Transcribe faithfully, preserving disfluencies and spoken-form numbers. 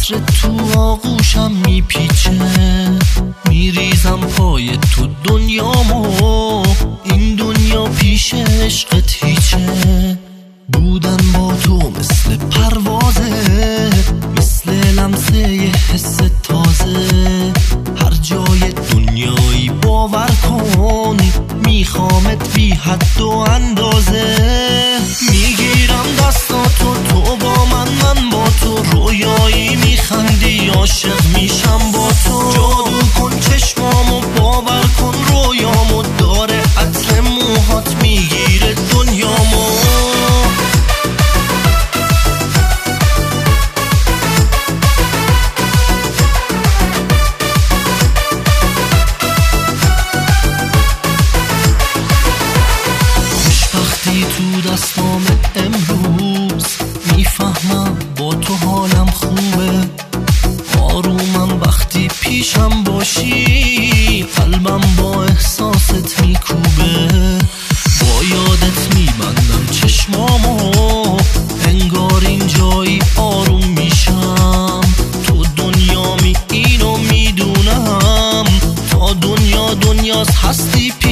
عطر تو آغوشم میپیچه، میریزم پای تو دنیامو، این دنیا پیش عشقت هیچه. بودن با تو مثل پروازه، مثل لمسه یه حس تازه. هر جای دنیایی باور کن، میخوامت بی حد و اندازه. میگیرم دستاتو تو با من، من با تو رویایی میخندی، عاشق میشم با تو. جادو کن چشمامو باور کن، رویامو داره عطر موهات میگیره دنیامو. خوشبختی تو دستام امروز، میفهمم با تو حالم خوبه. آرومم وقتی پیشم باشی، قلبم با احساست میکوبه. با یادت میبندم چشمامو، انگار اینجایی آروم میشم. تو دنیامی اینو میدونم، تا دنیا دنیاست هستی